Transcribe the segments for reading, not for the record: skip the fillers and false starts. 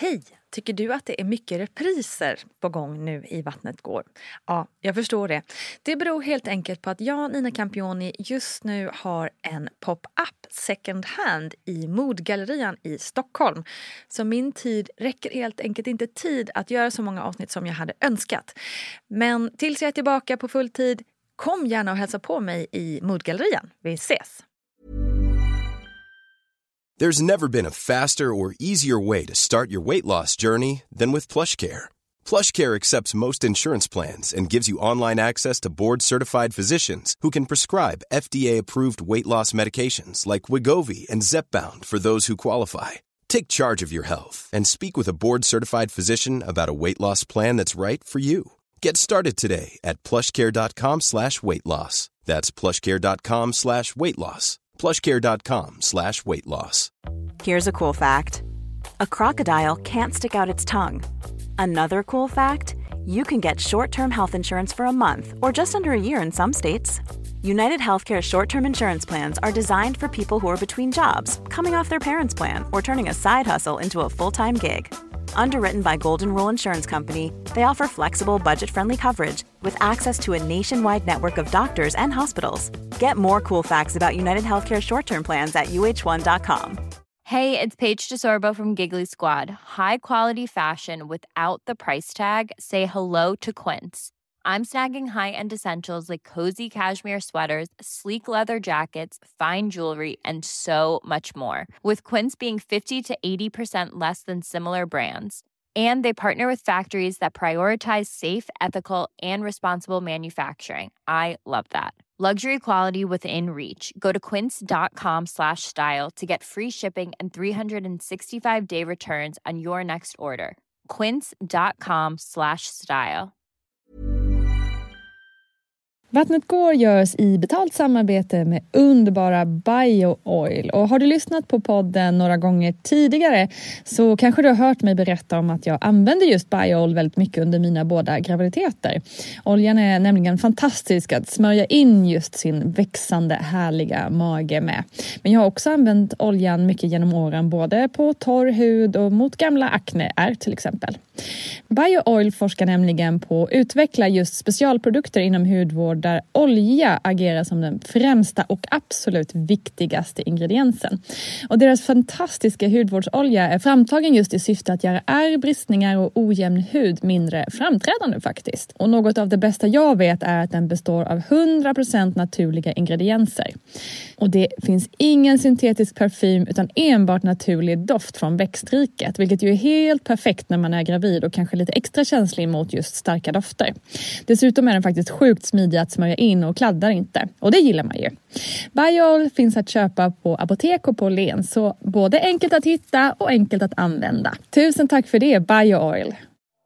Hej! Tycker du att det är mycket repriser på gång nu i Vattnet går? Ja, jag förstår det. Det beror helt enkelt på att jag, Nina Campioni, just nu har en pop-up second hand i Modgallerian i Stockholm. Så min tid räcker helt enkelt inte tid att göra så många avsnitt som jag hade önskat. Men tills jag är tillbaka på full tid, kom gärna och hälsa på mig i Modgallerian. Vi ses! There's never been a faster or easier way to start your weight loss journey than with PlushCare. PlushCare accepts most insurance plans and gives you online access to board-certified physicians who can prescribe FDA-approved weight loss medications like Wegovy and Zepbound for those who qualify. Take charge of your health and speak with a board-certified physician about a weight loss plan that's right for you. Get started today at plushcare.com/weightloss. That's plushcare.com/weightloss. plushcare.com/weightloss. Here's a cool fact. A crocodile can't stick out its tongue. Another cool fact, you can get short-term health insurance for a month or just under a year in some states. United Healthcare short-term insurance plans are designed for people who are between jobs, coming off their parents' plan, or turning a side hustle into a full-time gig. Underwritten by Golden Rule Insurance Company, they offer flexible, budget-friendly coverage with access to a nationwide network of doctors and hospitals. Get more cool facts about United Healthcare short-term plans at uh1.com. Hey, it's Paige DeSorbo from Giggly Squad. High quality fashion without the price tag. Say hello to Quince. I'm snagging high-end essentials like cozy cashmere sweaters, sleek leather jackets, fine jewelry, and so much more. With Quince being 50 to 80% less than similar brands. And they partner with factories that prioritize safe, ethical, and responsible manufacturing. I love that. Luxury quality within reach. Go to quince.com/style to get free shipping and 365-day returns on your next order. quince.com/style. Vattnet går görs i betalt samarbete med underbara BioOil. Och har du lyssnat på podden några gånger tidigare så kanske du har hört mig berätta om att jag använder just BioOil väldigt mycket under mina båda graviditeter. Oljan är nämligen fantastisk att smörja in just sin växande härliga mage med. Men jag har också använt oljan mycket genom åren både på torr hud och mot gamla akneär till exempel. BioOil forskar nämligen på att utveckla just specialprodukter inom hudvård där olja agerar som den främsta och absolut viktigaste ingrediensen. Och deras fantastiska hudvårdsolja är framtagen just i syfte att göra ärr, bristningar och ojämn hud mindre framträdande faktiskt. Och något av det bästa jag vet är att den består av 100% naturliga ingredienser. Och det finns ingen syntetisk parfym utan enbart naturlig doft från växtriket, vilket ju är helt perfekt när man är gravid och kanske lite extra känslig mot just starka dofter. Dessutom är den faktiskt sjukt smidig att smörja in och kladdar inte. Och det gillar man ju. BioOil finns att köpa på apotek och på Len, så både enkelt att hitta och enkelt att använda. Tusen tack för det, BioOil!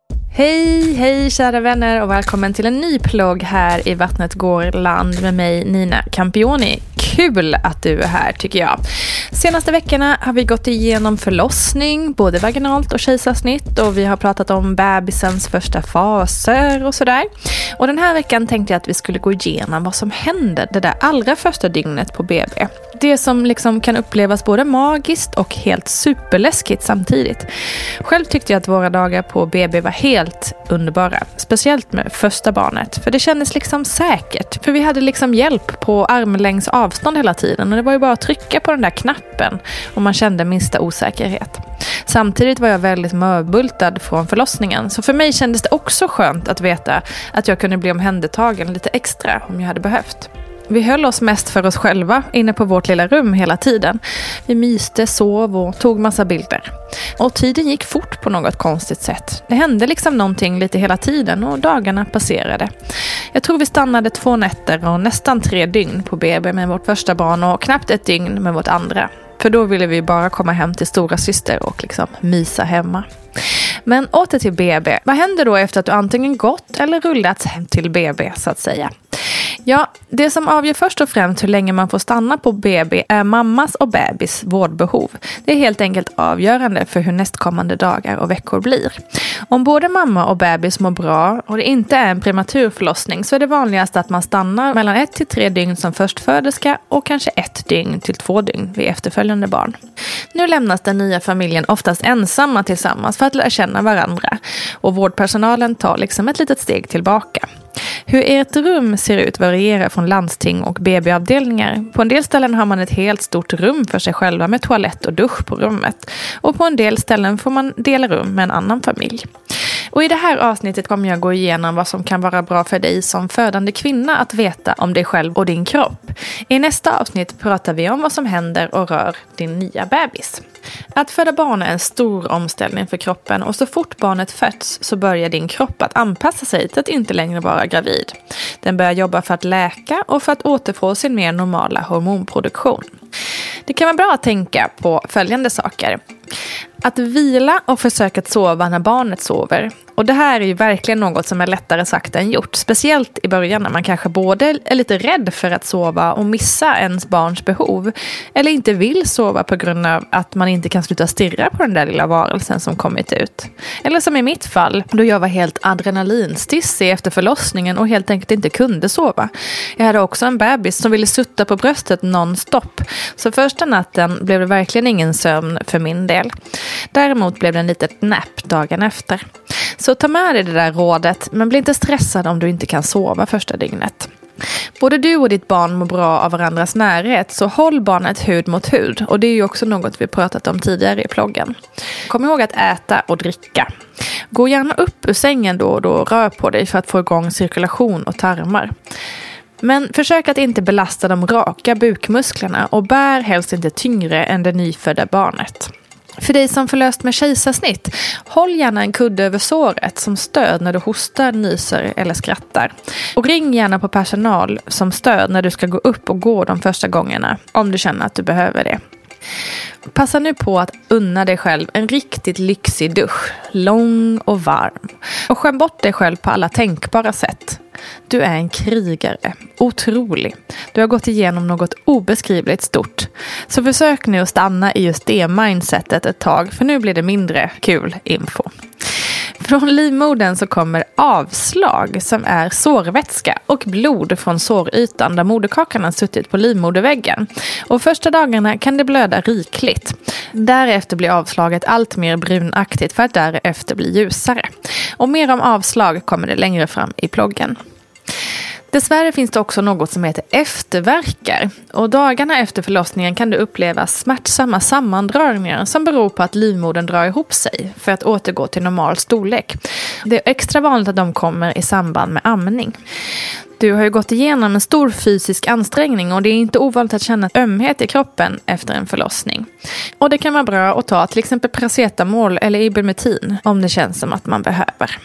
Hej kära vänner och välkommen till en ny plogg här i Vattnet går land med mig Nina Campioni. Kul att du är här tycker jag. Senaste veckorna har vi gått igenom förlossning, både vaginalt och kejsarsnitt, och vi har pratat om bebisens första faser och sådär. Och den här veckan tänkte jag att vi skulle gå igenom vad som hände det där allra första dygnet på BB. Det som liksom kan upplevas både magiskt och helt superläskigt samtidigt. Själv tyckte jag att våra dagar på BB var helt underbara. Speciellt med första barnet. För det kändes liksom säkert. För vi hade liksom hjälp på armlängds avstånd hela tiden. Och det var ju bara att trycka på den där knappen om man kände minsta osäkerhet. Samtidigt var jag väldigt mörbultad från förlossningen. Så för mig kändes det också skönt att veta att jag kunde bli omhändertagen lite extra om jag hade behövt. Vi höll oss mest för oss själva inne på vårt lilla rum hela tiden. Vi myste, sov och tog massa bilder. Och tiden gick fort på något konstigt sätt. Det hände liksom någonting lite hela tiden och dagarna passerade. Jag tror vi stannade 2 nätter och nästan 3 dygn på BB med vårt första barn och knappt 1 dygn med vårt andra. För då ville vi bara komma hem till stora syster och liksom mysa hemma. Men åter till BB. Vad händer då efter att du antingen gått eller rullats hem till BB så att säga? Ja, det som avgör först och främst hur länge man får stanna på BB är mammas och bebis vårdbehov. Det är helt enkelt avgörande för hur nästkommande dagar och veckor blir. Om både mamma och bebis mår bra och det inte är en prematurförlossning så är det vanligast att man stannar mellan 1 till 3 dygn som förstföderska och kanske 1 dygn till 2 dygn vid efterföljande barn. Nu lämnas den nya familjen oftast ensamma tillsammans för att lära känna varandra och vårdpersonalen tar liksom ett litet steg tillbaka. Hur ert rum ser ut varierar från landsting och BB-avdelningar. På en del ställen har man ett helt stort rum för sig själva med toalett och dusch på rummet. Och på en del ställen får man dela rum med en annan familj. Och i det här avsnittet kommer jag gå igenom vad som kan vara bra för dig som födande kvinna att veta om dig själv och din kropp. I nästa avsnitt pratar vi om vad som händer och rör din nya bebis. Att föda barn är en stor omställning för kroppen och så fort barnet föds så börjar din kropp att anpassa sig till att inte längre vara gravid. Den börjar jobba för att läka och för att återfå sin mer normala hormonproduktion. Det kan vara bra att tänka på följande saker. Att vila och försöka att sova när barnet sover. Och det här är ju verkligen något som är lättare sagt än gjort. Speciellt i början när man kanske både är lite rädd för att sova och missa ens barns behov. Eller inte vill sova på grund av att man inte kan sluta stirra på den där lilla varelsen som kommit ut. Eller som i mitt fall, då jag var helt adrenalinstissig efter förlossningen och helt enkelt inte kunde sova. Jag hade också en bebis som ville sutta på bröstet non-stop. Så första natten blev det verkligen ingen sömn för min del. Däremot blev det en litet nap dagen efter. Så ta med dig det där rådet, men bli inte stressad om du inte kan sova första dygnet. Både du och ditt barn mår bra av varandras närhet, så håll barnet hud mot hud. Och det är ju också något vi pratat om tidigare i ploggen. Kom ihåg att äta och dricka. Gå gärna upp ur sängen då och då och rör på dig för att få igång cirkulation och tarmar. Men försök att inte belasta de raka bukmusklerna och bär helst inte tyngre än det nyfödda barnet. För dig som förlöst med kejsarsnitt, håll gärna en kudde över såret som stöd när du hostar, nyser eller skrattar. Och ring gärna på personal som stöd när du ska gå upp och gå de första gångerna, om du känner att du behöver det. Passa nu på att unna dig själv en riktigt lyxig dusch, lång och varm. Och skäm bort dig själv på alla tänkbara sätt. Du är en krigare, otrolig. Du har gått igenom något obeskrivligt stort. Så försök nu att stanna i just det mindsetet ett tag, för nu blir det mindre kul info. Från livmodern så kommer avslag som är sårvätska och blod från sårytan där moderkakan har suttit på livmoderväggen. Och första dagarna kan det blöda rikligt. Därefter blir avslaget allt mer brunaktigt för att därefter bli ljusare. Och mer om avslag kommer det längre fram i ploggen. Dessvärre finns det också något som heter efterverkar. Och dagarna efter förlossningen kan du uppleva smärtsamma sammandragningar som beror på att livmodern drar ihop sig för att återgå till normal storlek. Det är extra vanligt att de kommer i samband med amning. Du har ju gått igenom en stor fysisk ansträngning och det är inte ovanligt att känna ömhet i kroppen efter en förlossning. Och det kan vara bra att ta till exempel paracetamol eller ibuprofen om det känns som att man behöver.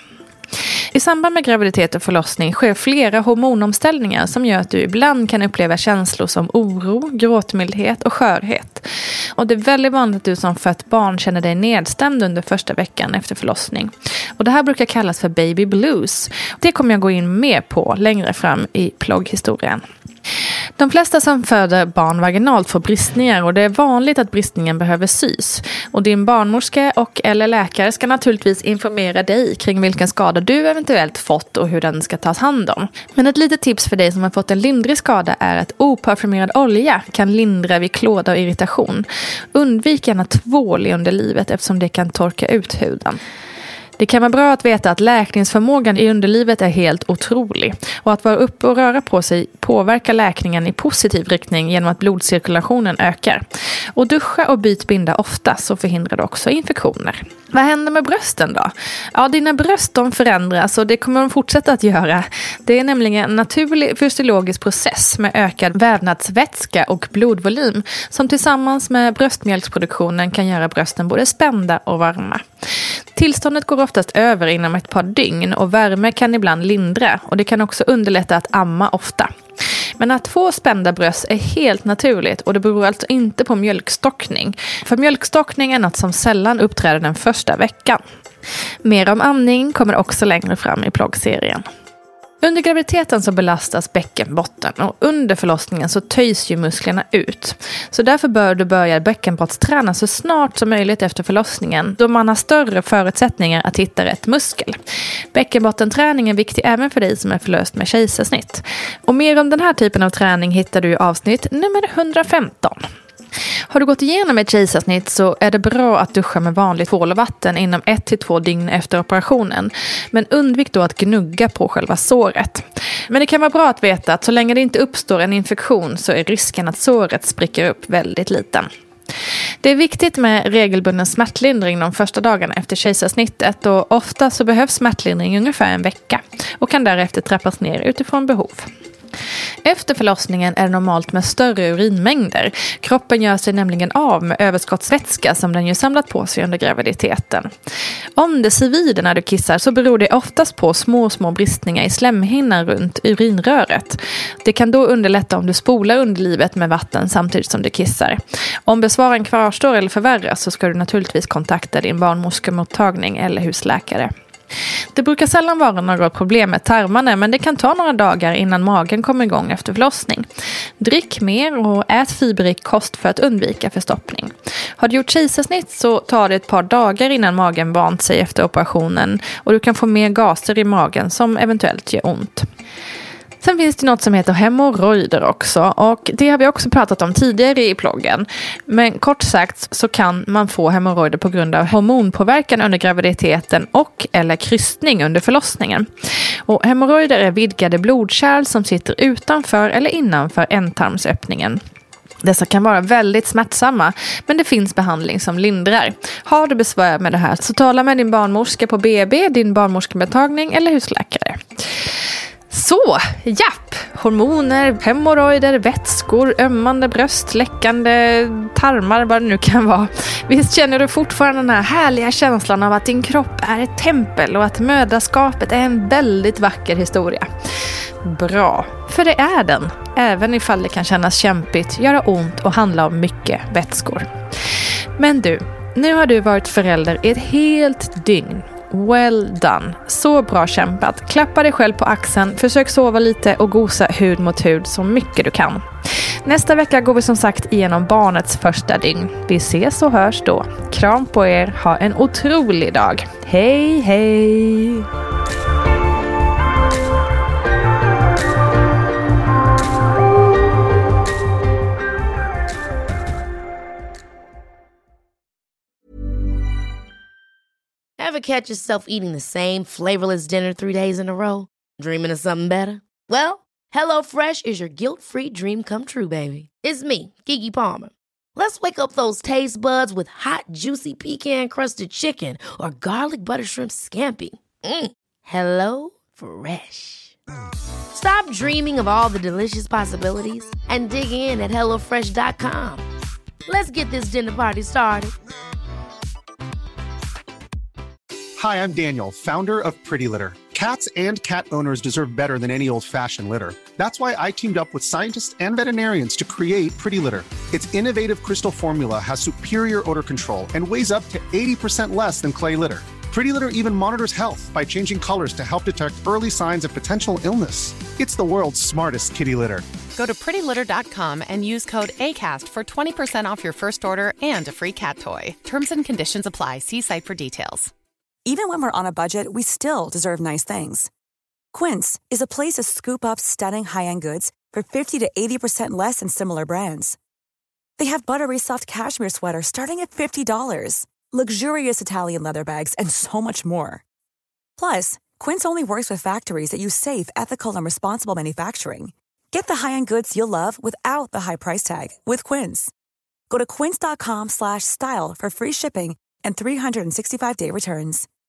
I samband med graviditet och förlossning sker flera hormonomställningar som gör att du ibland kan uppleva känslor som oro, gråtmildhet och skörhet. Och det är väldigt vanligt att du som fött barn känner dig nedstämd under första veckan efter förlossning. Och det här brukar kallas för baby blues. Det kommer jag gå in mer på längre fram i plogghistorien. De flesta som föder barn vaginalt får bristningar och det är vanligt att bristningen behöver sys. Och din barnmorska och eller läkare ska naturligtvis informera dig kring vilken skada du eventuellt fått och hur den ska tas hand om. Men ett litet tips för dig som har fått en lindrig skada är att oparfumerad olja kan lindra vid klåda och irritation. Undvik gärna tvål i underlivet eftersom det kan torka ut huden. Det kan vara bra att veta att läkningsförmågan i underlivet är helt otrolig och att vara uppe och röra på sig påverkar läkningen i positiv riktning genom att blodcirkulationen ökar. Och duscha och byt binda ofta så förhindrar det också infektioner. Vad händer med brösten då? Ja, dina bröst de förändras och det kommer de fortsätta att göra. Det är nämligen en naturlig fysiologisk process med ökad vävnadsvätska och blodvolym som tillsammans med bröstmjölksproduktionen kan göra brösten både spända och varma. Tillståndet går oftast över inom ett par dygn och värme kan ibland lindra och det kan också underlätta att amma ofta. Men att få spända bröst är helt naturligt och det beror alltså inte på mjölkstockning. För mjölkstockning är något som sällan uppträder den första veckan. Mer om amning kommer också längre fram i ploggserien. Under graviditeten så belastas bäckenbotten och under förlossningen så töjs ju musklerna ut. Så därför bör du börja bäckenbottsträna så snart som möjligt efter förlossningen, då man har större förutsättningar att hitta rätt muskel. Bäckenbottenträning är viktig även för dig som är förlöst med kejsarsnitt. Och mer om den här typen av träning hittar du i avsnitt nummer 115. Har du gått igenom ett kejsarsnitt så är det bra att duscha med vanligt tvål och vatten inom 1-2 dygn efter operationen. Men undvik då att gnugga på själva såret. Men det kan vara bra att veta att så länge det inte uppstår en infektion så är risken att såret spricker upp väldigt liten. Det är viktigt med regelbunden smärtlindring de första dagarna efter kejsarsnittet och ofta så behövs smärtlindring ungefär en vecka och kan därefter trappas ner utifrån behov. Efter förlossningen är det normalt med större urinmängder. Kroppen gör sig nämligen av med överskottsvätska som den ju samlat på sig under graviditeten. Om det svider när du kissar så beror det oftast på små bristningar i slemhinnan runt urinröret. Det kan då underlätta om du spolar underlivet med vatten samtidigt som du kissar. Om besvaren kvarstår eller förvärras så ska du naturligtvis kontakta din barnmorskemottagning eller husläkare. Det brukar sällan vara något problem med tarmarna, men det kan ta några dagar innan magen kommer igång efter förlossning. Drick mer och ät fiberrik kost för att undvika förstoppning. Har du gjort kejsarsnitt så tar det ett par dagar innan magen vant sig efter operationen och du kan få mer gaser i magen som eventuellt gör ont. Sen finns det något som heter hemorrojder också och det har vi också pratat om tidigare i bloggen. Men kort sagt så kan man få hemorrojder på grund av hormonpåverkan under graviditeten och eller krystning under förlossningen. Och hemorrojder är vidgade blodkärl som sitter utanför eller innanför ändtarmsöppningen. Dessa kan vara väldigt smärtsamma, men det finns behandling som lindrar. Har du besvär med det här så tala med din barnmorska på BB, din barnmorskemottagning eller husläkare. Så, japp! Hormoner, hemorrojder, vätskor, ömmande bröst, läckande tarmar, vad det nu kan vara. Visst känner du fortfarande den här härliga känslan av att din kropp är ett tempel och att mödraskapet är en väldigt vacker historia? Bra, för det är den. Även ifall det kan kännas kämpigt, göra ont och handla om mycket vätskor. Men du, nu har du varit förälder i ett helt dygn. Well done. Så bra kämpat. Klappa dig själv på axeln, försök sova lite och gosa hud mot hud så mycket du kan. Nästa vecka går vi som sagt igenom barnets första dygn. Vi ses och hörs då. Kram på er, ha en otrolig dag. Hej hej! Ever catch yourself eating the same flavorless dinner 3 days in a row? Dreaming of something better? Well, HelloFresh is your guilt-free dream come true, baby. It's me, Keke Palmer. Let's wake up those taste buds with hot, juicy pecan-crusted chicken or garlic butter shrimp scampi. Hello Fresh. Stop dreaming of all the delicious possibilities and dig in at HelloFresh.com. Let's get this dinner party started. Hi, I'm Daniel, founder of Pretty Litter. Cats and cat owners deserve better than any old-fashioned litter. That's why I teamed up with scientists and veterinarians to create Pretty Litter. Its innovative crystal formula has superior odor control and weighs up to 80% less than clay litter. Pretty Litter even monitors health by changing colors to help detect early signs of potential illness. It's the world's smartest kitty litter. Go to prettylitter.com and use code ACAST for 20% off your first order and a free cat toy. Terms and conditions apply. See site for details. Even when we're on a budget, we still deserve nice things. Quince is a place to scoop up stunning high-end goods for 50 to 80% less than similar brands. They have buttery soft cashmere sweaters starting at $50, luxurious Italian leather bags, and so much more. Plus, Quince only works with factories that use safe, ethical, and responsible manufacturing. Get the high-end goods you'll love without the high price tag with Quince. Go to quince.com/style for free shipping and 365-day returns.